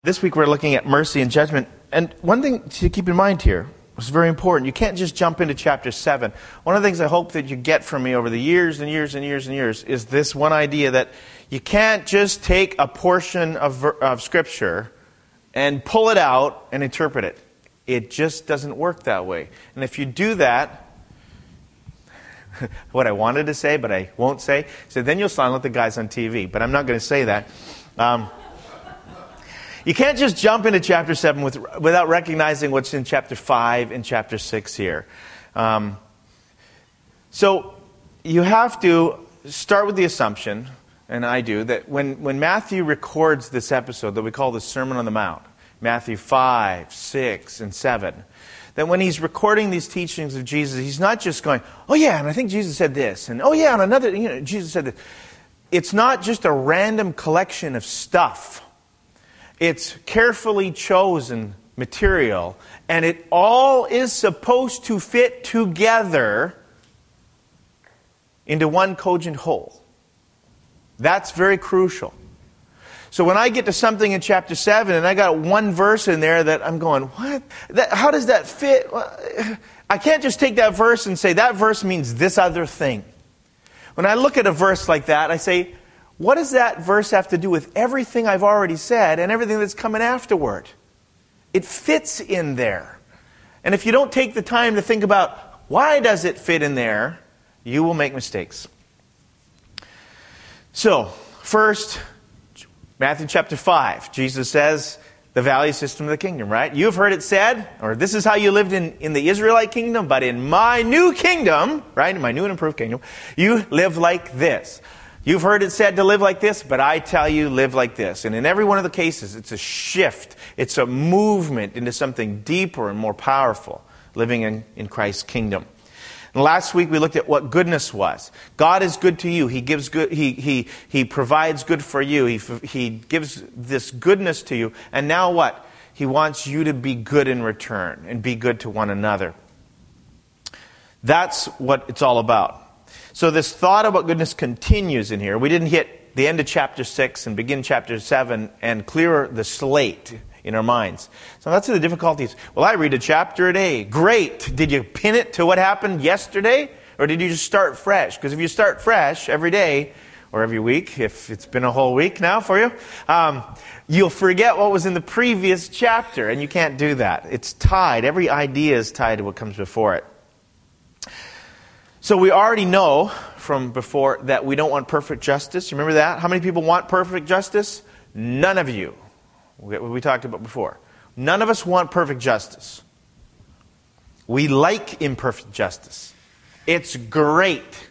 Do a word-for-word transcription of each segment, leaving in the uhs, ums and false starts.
This week we're looking at mercy and judgment. And one thing to keep in mind here is very important. You can't just jump into chapter seven. One of the things I hope that you get from me over the years and years and years and years is this one idea that you can't just take a portion of, of Scripture and pull it out and interpret it. It just doesn't work that way. And if you do that, what I wanted to say, but I won't say, so then you'll sound like the guys on T V. But I'm not going to say that. Um, You can't just jump into chapter seven with, without recognizing what's in chapter five and chapter six here. Um, so you have to start with the assumption, and I do, that when, when Matthew records this episode that we call the Sermon on the Mount, Matthew five, six, and seven, that when he's recording these teachings of Jesus, he's not just going, oh yeah, and I think Jesus said this, and oh yeah, and another, you know, Jesus said this. It's not just a random collection of stuff. It's carefully chosen material, and it all is supposed to fit together into one cogent whole. That's very crucial. So when I get to something in chapter seven, and I got one verse in there that I'm going, what? That, how does that fit? I can't just take that verse and say, that verse means this other thing. When I look at a verse like that, I say, what does that verse have to do with everything I've already said and everything that's coming afterward? It fits in there. And if you don't take the time to think about why does it fit in there, you will make mistakes. So, first, Matthew chapter five, Jesus says, the value system of the kingdom, right? You've heard it said, or this is how you lived in, in the Israelite kingdom, but in my new kingdom, right, in my new and improved kingdom, you live like this. You've heard it said to live like this, but I tell you, live like this. And in every one of the cases, it's a shift. It's a movement into something deeper and more powerful, living in, in Christ's kingdom. And last week we looked at what goodness was. God is good to you. He gives good. He he he provides good for you. He he gives this goodness to you. And now what? He wants you to be good in return and be good to one another. That's what it's all about. So this thought about goodness continues in here. We didn't hit the end of chapter six and begin chapter seven and clear the slate in our minds. So that's the difficulties. Well, I read a chapter a day. Great. Did you pin it to what happened yesterday? Or did you just start fresh? Because if you start fresh every day, or every week, if it's been a whole week now for you, um, you'll forget what was in the previous chapter. And you can't do that. It's tied. Every idea is tied to what comes before it. So we already know from before that we don't want perfect justice. You remember that? How many people want perfect justice? None of you. What we talked about before. None of us want perfect justice. We like imperfect justice. It's great.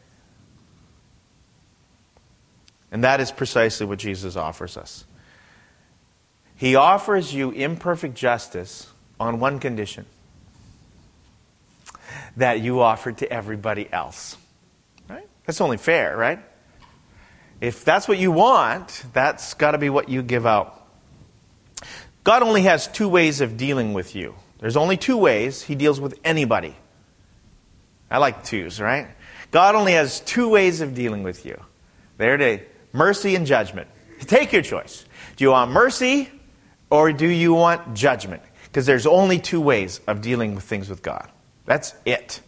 And that is precisely what Jesus offers us. He offers you imperfect justice on one condition. That you offered to everybody else. Right? That's only fair, right? If that's what you want, that's got to be what you give out. God only has two ways of dealing with you. There's only two ways He deals with anybody. I like twos, right? God only has two ways of dealing with you. There it is. Mercy and judgment. Take your choice. Do you want mercy or do you want judgment? Because there's only two ways of dealing with things with God. That's it.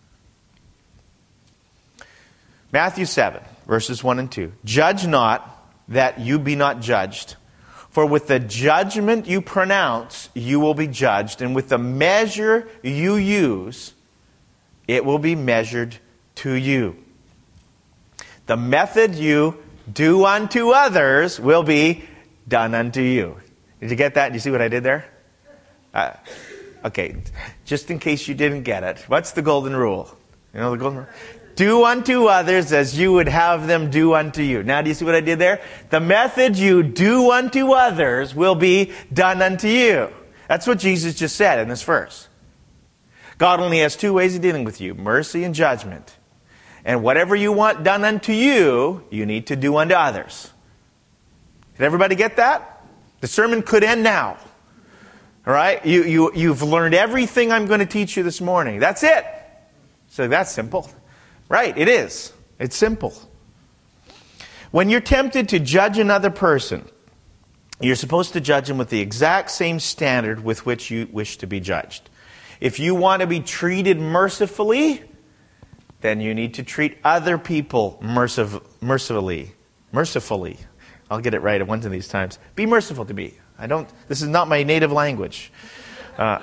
Matthew seven, verses one and two. Judge not, that you be not judged. For with the judgment you pronounce, you will be judged. And with the measure you use, it will be measured to you. The method you do unto others will be done unto you. Did you get that? Did you see what I did there? Uh, Okay, just in case you didn't get it, what's the golden rule? You know the golden rule? Do unto others as you would have them do unto you. Now, do you see what I did there? The method you do unto others will be done unto you. That's what Jesus just said in this verse. God only has two ways of dealing with you, mercy and judgment. And whatever you want done unto you, you need to do unto others. Did everybody get that? The sermon could end now. All right? You, you, you've learned everything I'm going to teach you this morning. That's it. So that's simple. Right, it is. It's simple. When you're tempted to judge another person, You're supposed to judge them with the exact same standard with which you wish to be judged. If you want to be treated mercifully, then you need to treat other people mercif- mercifully. Mercifully. I'll get it right at one of these times. Be merciful to me. I don't. This is not my native language. Uh,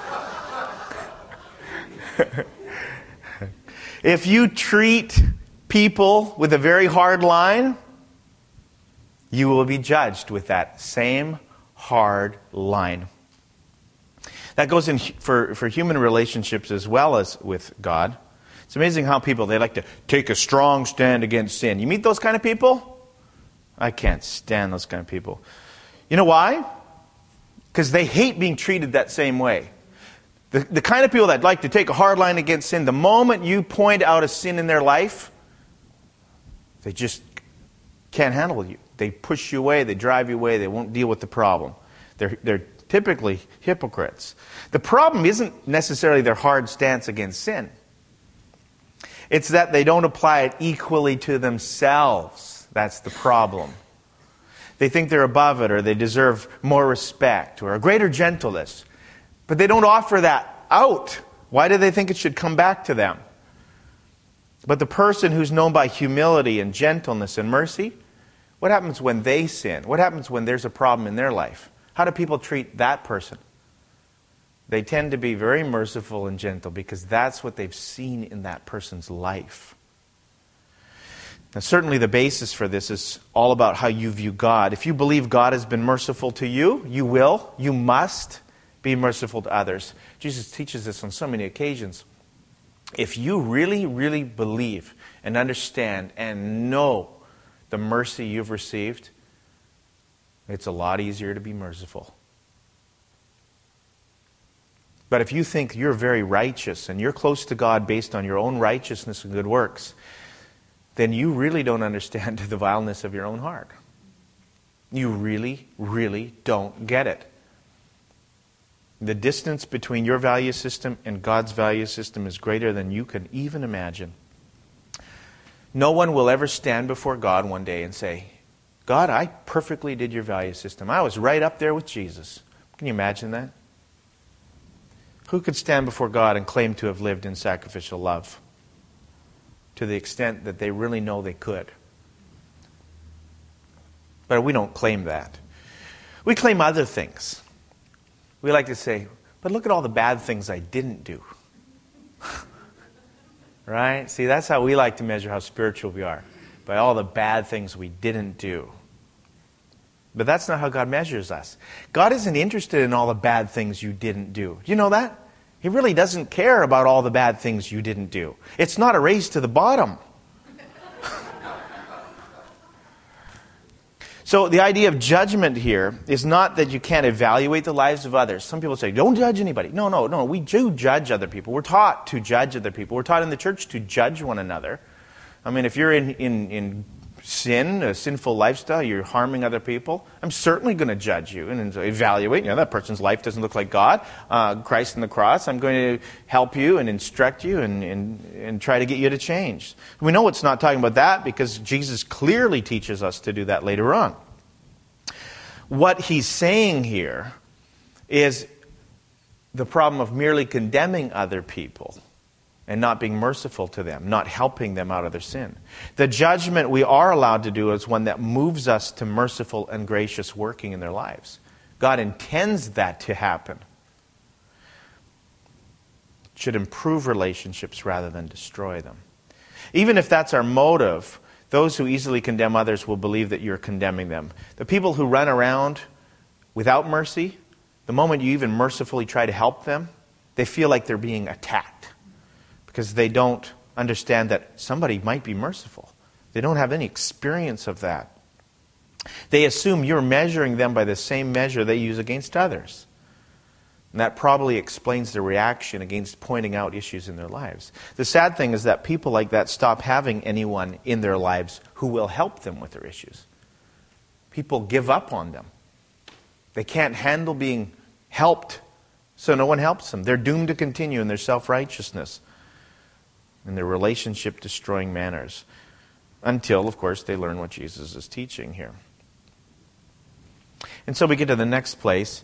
if you treat people with a very hard line, you will be judged with that same hard line. That goes in for, for human relationships as well as with God. It's amazing how people, they like to take a strong stand against sin. You meet those kind of people? I can't stand those kind of people. You know why? Because they hate being treated that same way. The, the kind of people that like to take a hard line against sin, the moment you point out a sin in their life, they just can't handle you. They push you away, they drive you away, they won't deal with the problem. They're, they're typically hypocrites. The problem isn't necessarily their hard stance against sin. It's that they don't apply it equally to themselves. That's the problem. They think they're above it, or they deserve more respect, or a greater gentleness. But they don't offer that out. Why do they think it should come back to them? But the person who's known by humility and gentleness and mercy, what happens when they sin? What happens when there's a problem in their life? How do people treat that person? They tend to be very merciful and gentle because that's what they've seen in that person's life. Now, certainly the basis for this is all about how you view God. If you believe God has been merciful to you, you will, you must be merciful to others. Jesus teaches this on so many occasions. If you really, really believe and understand and know the mercy you've received, it's a lot easier to be merciful. But if you think you're very righteous and you're close to God based on your own righteousness and good works, then you really don't understand the vileness of your own heart. You really, really don't get it. The distance between your value system and God's value system is greater than you can even imagine. No one will ever stand before God one day and say, God, I perfectly did your value system. I was right up there with Jesus. Can you imagine that? Who could stand before God and claim to have lived in sacrificial love to the extent that they really know they could? But we don't claim that. We claim other things. We like to say, but look at all the bad things I didn't do. Right? See, that's how we like to measure how spiritual we are. By all the bad things we didn't do. But that's not how God measures us. God isn't interested in all the bad things you didn't do. Do you know that? He really doesn't care about all the bad things you didn't do. It's not a race to the bottom. So the idea of judgment here is not that you can't evaluate the lives of others. Some people say, don't judge anybody. No, no, no. We do judge other people. We're taught to judge other people. We're taught in the church to judge one another. I mean, if you're in, in, in sin, a sinful lifestyle, you're harming other people, I'm certainly going to judge you and evaluate. You know, that person's life doesn't look like God. Uh, Christ on the cross, I'm going to help you and instruct you and, and, and try to get you to change. We know it's not talking about that because Jesus clearly teaches us to do that later on. What he's saying here is the problem of merely condemning other people and not being merciful to them, not helping them out of their sin. The judgment we are allowed to do is one that moves us to merciful and gracious working in their lives. God intends that to happen. It should improve relationships rather than destroy them. Even if that's our motive, those who easily condemn others will believe that you're condemning them. The people who run around without mercy, the moment you even mercifully try to help them, they feel like they're being attacked. Because they don't understand that somebody might be merciful. They don't have any experience of that. They assume you're measuring them by the same measure they use against others. And that probably explains their reaction against pointing out issues in their lives. The sad thing is that people like that stop having anyone in their lives who will help them with their issues. People give up on them. They can't handle being helped, so no one helps them. They're doomed to continue in their self-righteousness and their relationship-destroying manners. Until, of course, they learn what Jesus is teaching here. And so we get to the next place.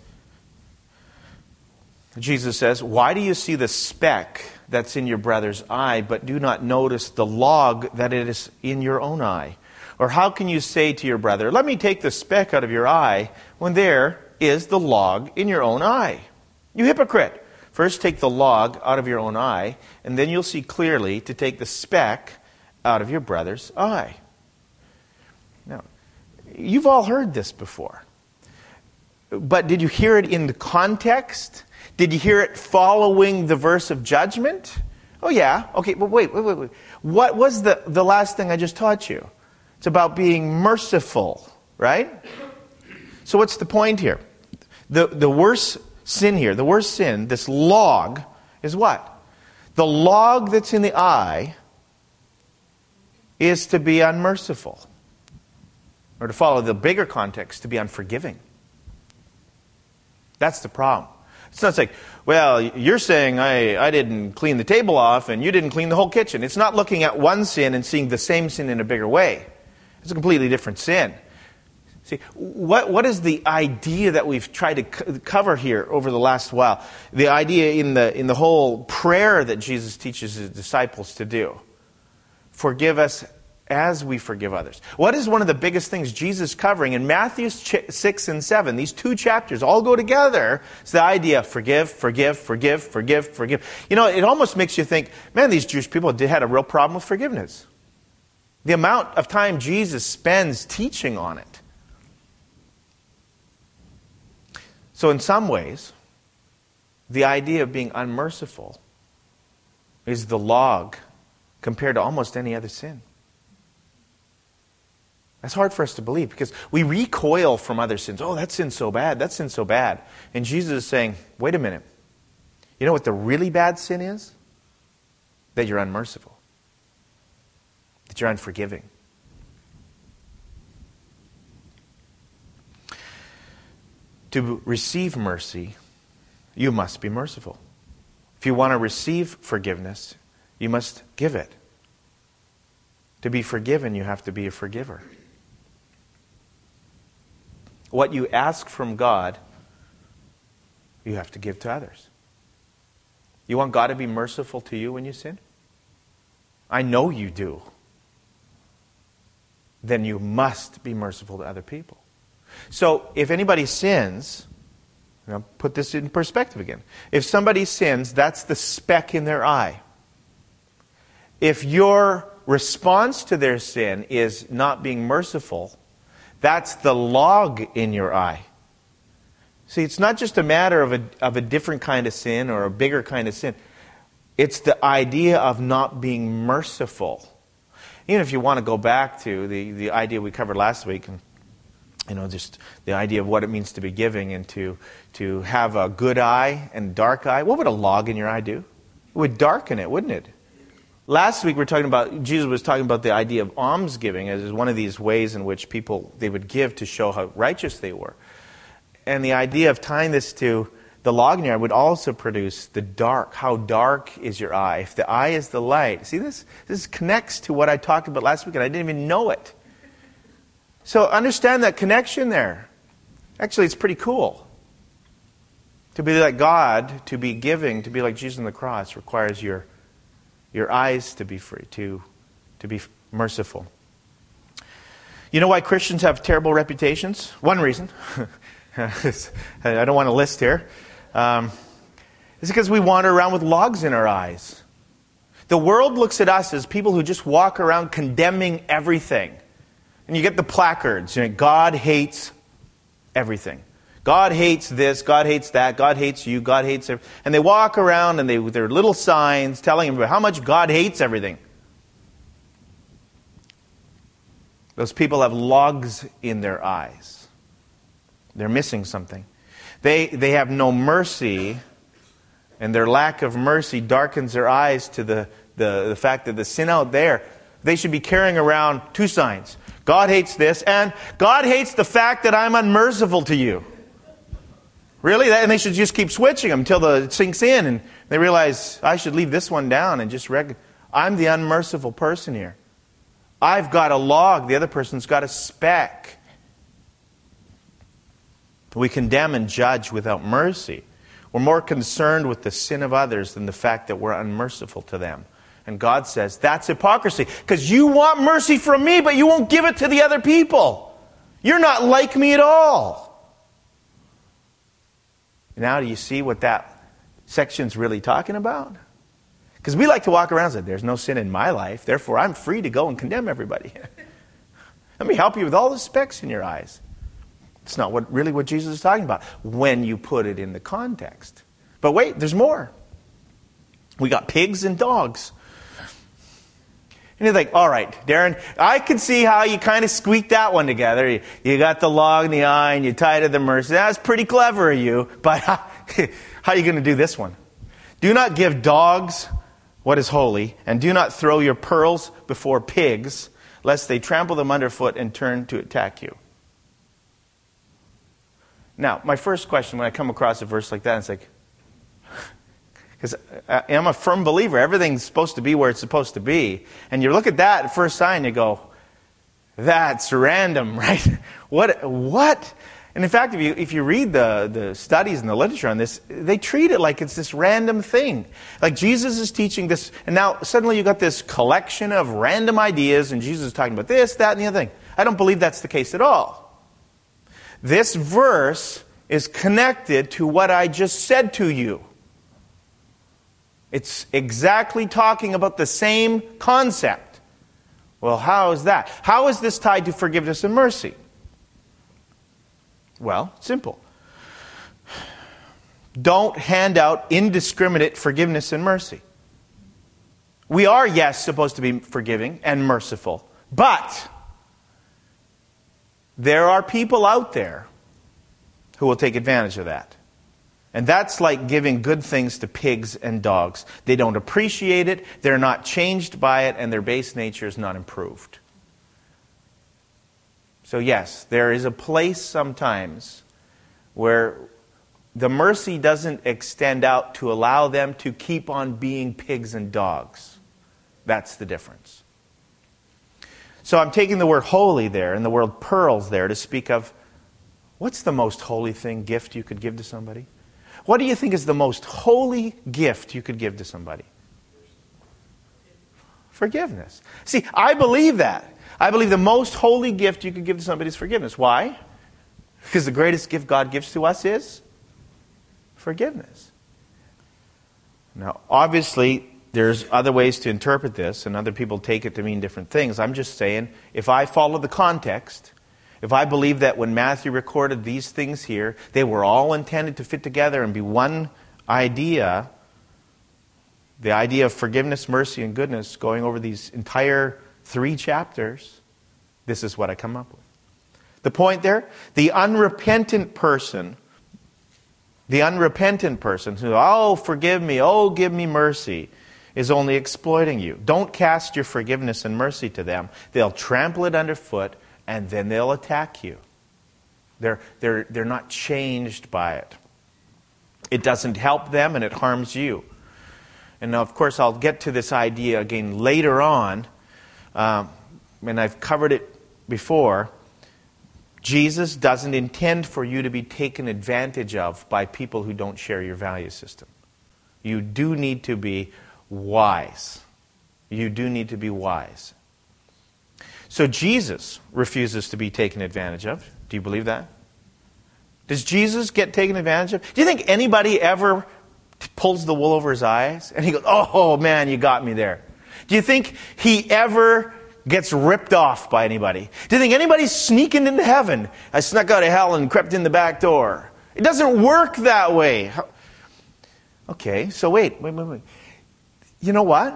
Jesus says, why do you see the speck that's in your brother's eye, but do not notice the log that it is in your own eye? Or how can you say to your brother, let me take the speck out of your eye, when there is the log in your own eye? You hypocrite! First take the log out of your own eye, and then you'll see clearly to take the speck out of your brother's eye. Now, you've all heard this before. But did you hear it in the context? Did you hear it following the verse of judgment? Oh yeah. Okay, but wait, wait, wait, wait. What was the, the last thing I just taught you? It's about being merciful, right? So what's the point here? The, the worst sin here, the worst sin, this log, is what? The log that's in the eye is to be unmerciful. Or to follow the bigger context, to be unforgiving. That's the problem. It's not like, well, you're saying I, I didn't clean the table off and you didn't clean the whole kitchen. It's not looking at one sin and seeing the same sin in a bigger way. It's a completely different sin. See, what what is the idea that we've tried to co- cover here over the last while? The idea in the in the whole prayer that Jesus teaches his disciples to do. Forgive us as we forgive others. What is one of the biggest things Jesus is covering in Matthew six and seven? These two chapters all go together. It's the idea of forgive, forgive, forgive, forgive, forgive. You know, it almost makes you think, man, these Jewish people did, had a real problem with forgiveness. The amount of time Jesus spends teaching on it. So in some ways, the idea of being unmerciful is the log compared to almost any other sin. That's hard for us to believe because we recoil from other sins. Oh, that sin's so bad. That sin's so bad. And Jesus is saying, wait a minute. You know what the really bad sin is? That you're unmerciful. That you're unforgiving. To receive mercy, you must be merciful. If you want to receive forgiveness, you must give it. To be forgiven, you have to be a forgiver. What you ask from God, you have to give to others. You want God to be merciful to you when you sin? I know you do. Then you must be merciful to other people. So if anybody sins, you know, put this in perspective again. If somebody sins, that's the speck in their eye. If your response to their sin is not being merciful, that's the log in your eye. See, it's not just a matter of a, of a different kind of sin or a bigger kind of sin. It's the idea of not being merciful. Even if you want to go back to the, the idea we covered last week, and you know, just the idea of what it means to be giving and to, to have a good eye and dark eye. What would a log in your eye do? It would darken it, wouldn't it? Last week we were talking about, Jesus was talking about the idea of almsgiving as one of these ways in which people, they would give to show how righteous they were. And the idea of tying this to the log in your eye would also produce the dark. How dark is your eye? If the eye is the light. See, this, this connects to what I talked about last week and I didn't even know it. So understand that connection there. Actually, it's pretty cool. To be like God, to be giving, to be like Jesus on the cross requires your, your eyes to be free, to, to be merciful. You know why Christians have terrible reputations? One reason. I don't want to list here. Um, it's because we wander around with logs in our eyes. The world looks at us as people who just walk around condemning everything. And you get the placards, you know, God hates everything. God hates this, God hates that, God hates you, God hates everything. And they walk around and they with their little signs telling everybody how much God hates everything. Those people have logs in their eyes. They're missing something. They, they have no mercy, and their lack of mercy darkens their eyes to the, the, the fact that the sin out there, they should be carrying around two signs. God hates this, and God hates the fact that I'm unmerciful to you. Really? And they should just keep switching them until the, it sinks in, and they realize, I should leave this one down and just reg- I'm the unmerciful person here. I've got a log, the other person's got a speck. We condemn and judge without mercy. We're more concerned with the sin of others than the fact that we're unmerciful to them. And God says, that's hypocrisy. Because you want mercy from me, but you won't give it to the other people. You're not like me at all. Now do you see what that section's really talking about? Because we like to walk around and say, there's no sin in my life, therefore I'm free to go and condemn everybody. Let me help you with all the specks in your eyes. It's not what really what Jesus is talking about when you put it in the context. But wait, there's more. We got pigs and dogs. And you're like, all right, Darren, I can see how you kind of squeaked that one together. You, you got the log in the eye and you tied to the mercy. That's pretty clever of you. But how, how are you going to do this one? Do not give dogs what is holy, and do not throw your pearls before pigs, lest they trample them underfoot and turn to attack you. Now, my first question when I come across a verse like that, it's like, because I'm a firm believer, everything's supposed to be where it's supposed to be. And you look at that at first sight and you go, that's random, right? What? What? And in fact, if you if you read the, the studies and the literature on this, they treat it like it's this random thing. Like Jesus is teaching this, and now suddenly you got this collection of random ideas, and Jesus is talking about this, that, and the other thing. I don't believe that's the case at all. This verse is connected to what I just said to you. It's exactly talking about the same concept. Well, how is that? How is this tied to forgiveness and mercy? Well, simple. Don't hand out indiscriminate forgiveness and mercy. We are, yes, supposed to be forgiving and merciful, but there are people out there who will take advantage of that. And that's like giving good things to pigs and dogs. They don't appreciate it, they're not changed by it, and their base nature is not improved. So yes, there is a place sometimes where the mercy doesn't extend out to allow them to keep on being pigs and dogs. That's the difference. So I'm taking the word holy there and the word pearls there to speak of what's the most holy thing, gift you could give to somebody? What do you think is the most holy gift you could give to somebody? Forgiveness. See, I believe that. I believe the most holy gift you could give to somebody is forgiveness. Why? Because the greatest gift God gives to us is forgiveness. Now, obviously, there's other ways to interpret this, and other people take it to mean different things. I'm just saying, if I follow the context, if I believe that when Matthew recorded these things here, they were all intended to fit together and be one idea, the idea of forgiveness, mercy, and goodness going over these entire three chapters, this is what I come up with. The point there, the unrepentant person, the unrepentant person who, oh, forgive me, oh, give me mercy, is only exploiting you. Don't cast your forgiveness and mercy to them. They'll trample it underfoot, and then they'll attack you. They're, they're, they're not changed by it. It doesn't help them, and it harms you. And now, of course, I'll get to this idea again later on, um, and I've covered it before. Jesus doesn't intend for you to be taken advantage of by people who don't share your value system. You do need to be wise. You do need to be wise. So Jesus refuses to be taken advantage of. Do you believe that? Does Jesus get taken advantage of? Do you think anybody ever pulls the wool over his eyes and he goes, oh man, you got me there? Do you think he ever gets ripped off by anybody? Do you think anybody's sneaking into heaven? I snuck out of hell and crept in the back door. It doesn't work that way. Okay, so wait, wait, wait, wait. You know what?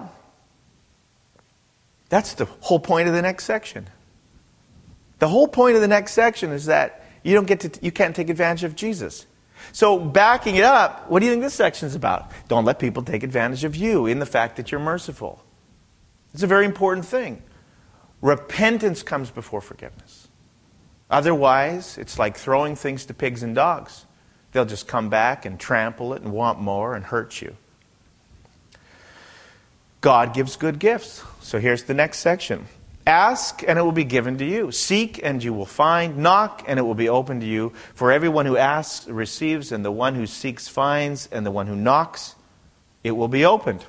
That's the whole point of the next section. The whole point of the next section is that you don't get to, you can't take advantage of Jesus. So backing it up, what do you think this section is about? Don't let people take advantage of you in the fact that you're merciful. It's a very important thing. Repentance comes before forgiveness. Otherwise, it's like throwing things to pigs and dogs. They'll just come back and trample it and want more and hurt you. God gives good gifts. So here's the next section. Ask, and it will be given to you. Seek, and you will find. Knock, and it will be opened to you. For everyone who asks receives, and the one who seeks finds, and the one who knocks, it will be opened.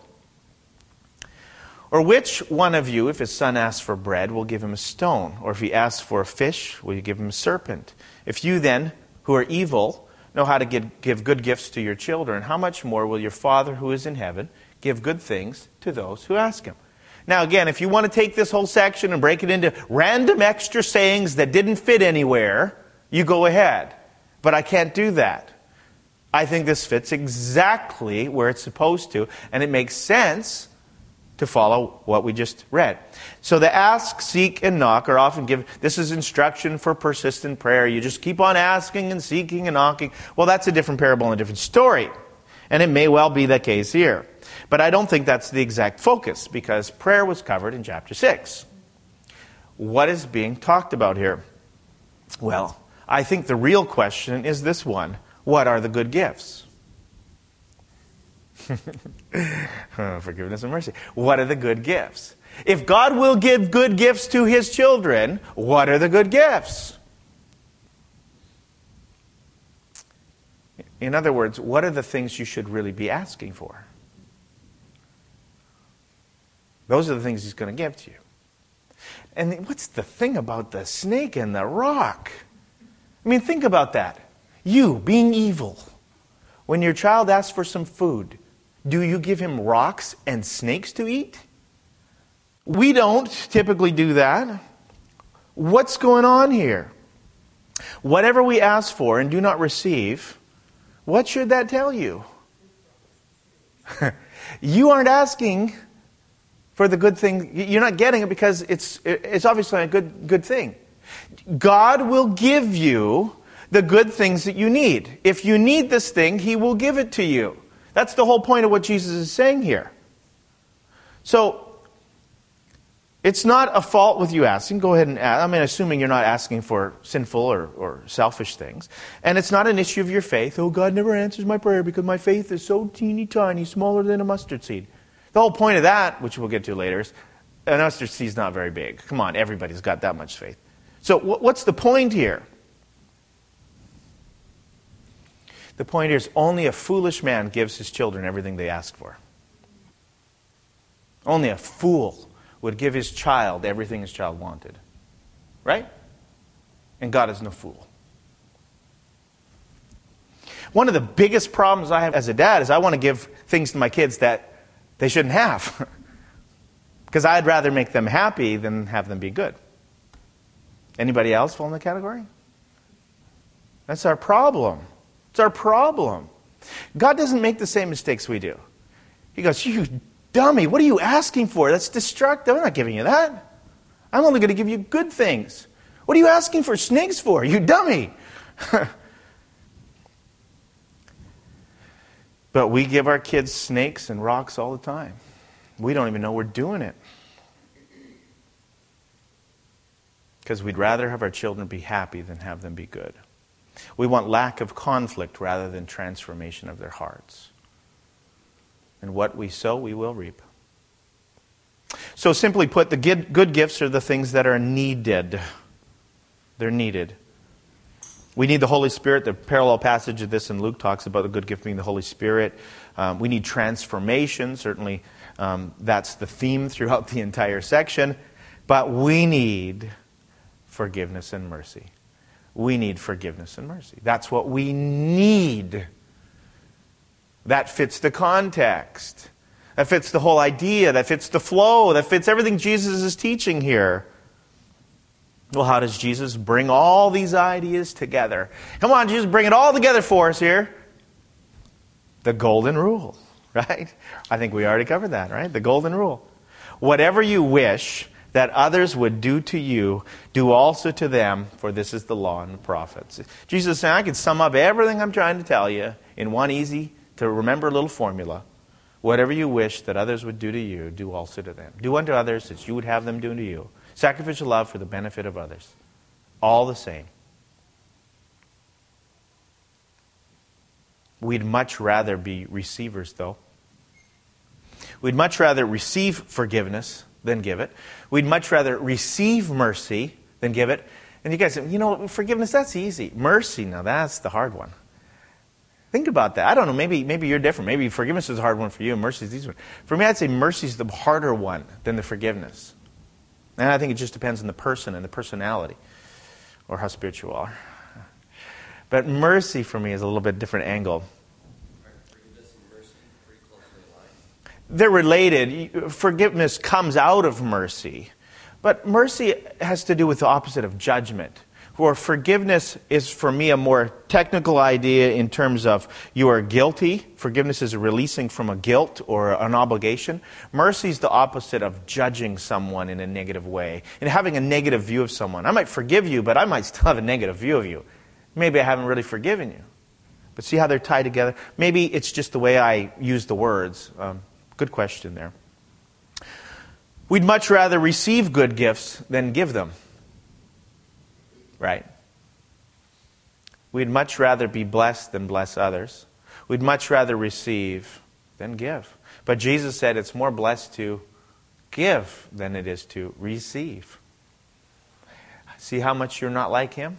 Or which one of you, if his son asks for bread, will give him a stone? Or if he asks for a fish, will you give him a serpent? If you then, who are evil, know how to give, give good gifts to your children, how much more will your Father who is in heaven give good things to those who ask him? Now again, if you want to take this whole section and break it into random extra sayings that didn't fit anywhere, you go ahead. But I can't do that. I think this fits exactly where it's supposed to, and it makes sense to follow what we just read. So the ask, seek, and knock are often given. This is instruction for persistent prayer. You just keep on asking and seeking and knocking. Well, that's a different parable and a different story. And it may well be the case here. But I don't think that's the exact focus, because prayer was covered in chapter six. What is being talked about here? Well, I think the real question is this one. What are the good gifts? Oh, forgiveness and mercy. What are the good gifts? If God will give good gifts to his children, what are the good gifts? In other words, what are the things you should really be asking for? Those are the things he's going to give to you. And what's the thing about the snake and the rock? I mean, think about that. You, being evil, when your child asks for some food, do you give him rocks and snakes to eat? We don't typically do that. What's going on here? Whatever we ask for and do not receive, what should that tell you? You aren't asking for the good thing. You're not getting it because it's it's obviously a good good thing. God will give you the good things that you need. If you need this thing, he will give it to you. That's the whole point of what Jesus is saying here. So, it's not a fault with you asking. Go ahead and ask. I mean, assuming you're not asking for sinful or, or selfish things. And it's not an issue of your faith. Oh, God never answers my prayer because my faith is so teeny tiny, smaller than a mustard seed. The whole point of that, which we'll get to later, is a mustard seed is not very big. Come on, everybody's got that much faith. So, what's the point here? The point here is only a foolish man gives his children everything they ask for. Only a fool would give his child everything his child wanted. Right? And God is no fool. One of the biggest problems I have as a dad is I want to give things to my kids that they shouldn't have. Because I'd rather make them happy than have them be good. Anybody else fall in the category? That's our problem. It's our problem. God doesn't make the same mistakes we do. He goes, you dummy, what are you asking for? That's destructive. I'm not giving you that. I'm only going to give you good things. What are you asking for snakes for? You dummy. But we give our kids snakes and rocks all the time. We don't even know we're doing it. Because we'd rather have our children be happy than have them be good. We want lack of conflict rather than transformation of their hearts. And what we sow, we will reap. So simply put, the good gifts are the things that are needed. They're needed. We need the Holy Spirit. The parallel passage of this in Luke talks about the good gift being the Holy Spirit. Um, we need transformation. Certainly um, that's the theme throughout the entire section. But we need forgiveness and mercy. We need forgiveness and mercy. That's what we need. That fits the context. That fits the whole idea. That fits the flow. That fits everything Jesus is teaching here. Well, how does Jesus bring all these ideas together? Come on, Jesus, bring it all together for us here. The golden rule, right? I think we already covered that, right? The golden rule. Whatever you wish that others would do to you, do also to them, for this is the law and the prophets. Jesus is saying, I can sum up everything I'm trying to tell you in one easy to remember little formula. Whatever you wish that others would do to you, do also to them. Do unto others as you would have them do to you. Sacrificial love for the benefit of others. All the same. We'd much rather be receivers, though. We'd much rather receive forgiveness than give it. We'd much rather receive mercy than give it. And you guys say, you know, forgiveness, that's easy. Mercy, now that's the hard one. Think about that. I don't know, maybe maybe you're different. Maybe forgiveness is a hard one for you and mercy is the easy one. For me, I'd say mercy is the harder one than the forgiveness. And I think it just depends on the person and the personality or how spiritual you are. But mercy for me is a little bit different angle. Forgiveness and mercy pretty closely aligned. They're related. Forgiveness comes out of mercy. But mercy has to do with the opposite of judgment. Where forgiveness is, for me, a more technical idea in terms of you are guilty. Forgiveness is a releasing from a guilt or an obligation. Mercy is the opposite of judging someone in a negative way and having a negative view of someone. I might forgive you, but I might still have a negative view of you. Maybe I haven't really forgiven you. But see how they're tied together? Maybe it's just the way I use the words. Um, good question there. We'd much rather receive good gifts than give them. Right? We'd much rather be blessed than bless others. We'd much rather receive than give. But Jesus said it's more blessed to give than it is to receive. See how much you're not like Him?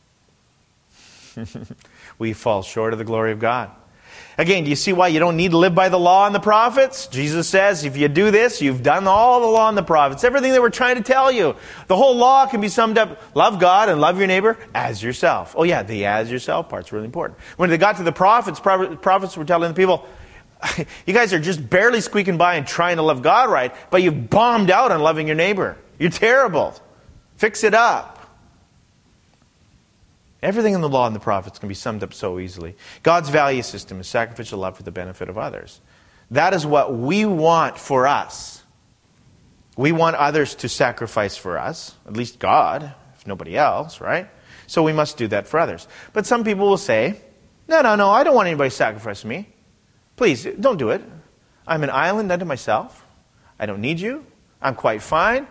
We fall short of the glory of God. Again, do you see why you don't need to live by the law and the prophets? Jesus says, if you do this, you've done all the law and the prophets. Everything that we're trying to tell you. The whole law can be summed up, love God and love your neighbor as yourself. Oh yeah, the as yourself part's really important. When they got to the prophets, prophets were telling the people, you guys are just barely squeaking by and trying to love God right, but you've bombed out on loving your neighbor. You're terrible. Fix it up. Everything in the law and the prophets can be summed up so easily. God's value system is sacrificial love for the benefit of others. That is what we want for us. We want others to sacrifice for us, at least God, if nobody else, right? So we must do that for others. But some people will say, no, no, no, I don't want anybody to sacrifice me. Please, don't do it. I'm an island unto myself. I don't need you. I'm quite fine.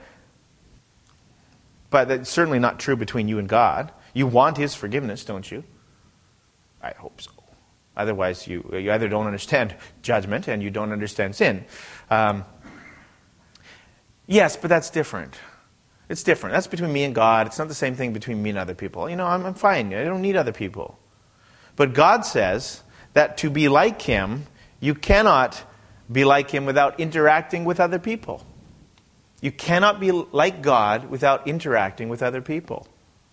But that's certainly not true between you and God. You want His forgiveness, don't you? I hope so. Otherwise, you, you either don't understand judgment and you don't understand sin. Um, yes, but that's different. It's different. That's between me and God. It's not the same thing between me and other people. You know, I'm, I'm fine. I don't need other people. But God says that to be like Him, you cannot be like Him without interacting with other people. You cannot be like God without interacting with other people.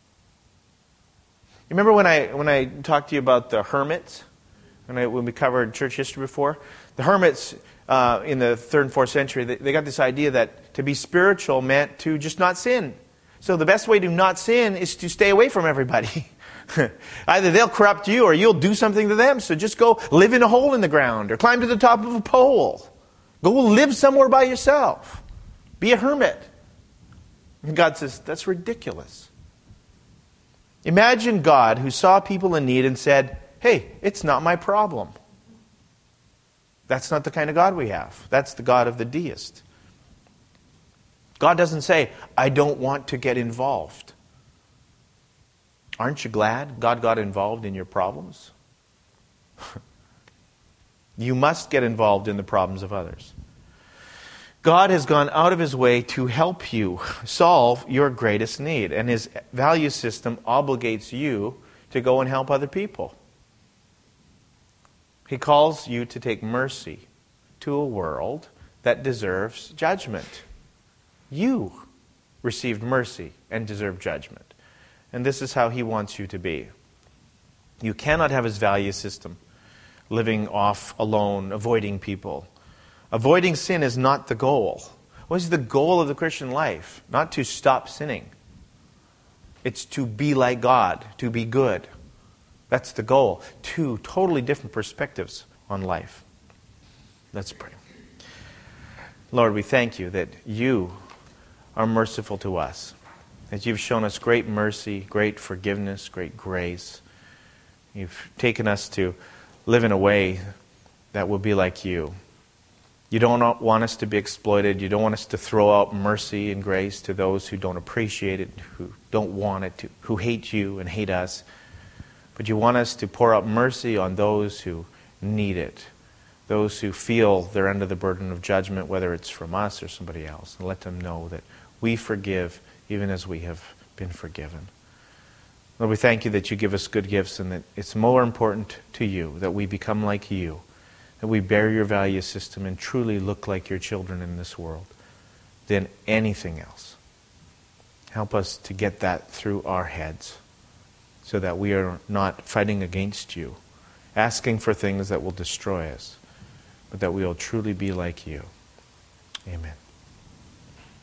You remember when I when I talked to you about the hermits? When, I, when we covered church history before? The hermits uh, in the third and fourth century, they, they got this idea that to be spiritual meant to just not sin. So the best way to not sin is to stay away from everybody. Either they'll corrupt you or you'll do something to them. So just go live in a hole in the ground or climb to the top of a pole. Go live somewhere by yourself. Be a hermit. And God says, that's ridiculous. Imagine God who saw people in need and said, hey, it's not my problem. That's not the kind of God we have. That's the God of the deist. God doesn't say, I don't want to get involved. Aren't you glad God got involved in your problems? You must get involved in the problems of others. God has gone out of His way to help you solve your greatest need. And His value system obligates you to go and help other people. He calls you to take mercy to a world that deserves judgment. You received mercy and deserve judgment. And this is how He wants you to be. You cannot have His value system living off alone, avoiding people. Avoiding sin is not the goal. What is the goal of the Christian life? Not to stop sinning. It's to be like God, to be good. That's the goal. Two totally different perspectives on life. Let's pray. Lord, we thank You that You are merciful to us. That You've shown us great mercy, great forgiveness, great grace. You've taken us to live in a way that will be like You. You don't want us to be exploited. You don't want us to throw out mercy and grace to those who don't appreciate it, who don't want it, to, who hate You and hate us. But You want us to pour out mercy on those who need it. those who feel they're under the burden of judgment, whether it's from us or somebody else, and let them know that we forgive even as we have been forgiven. Lord, we thank you that you give us good gifts and that it's more important to you that we become like you, that we bear your value system and truly look like your children in this world than anything else. Help us to get that through our heads so that we are not fighting against you, asking for things that will destroy us, but that we will truly be like you. Amen.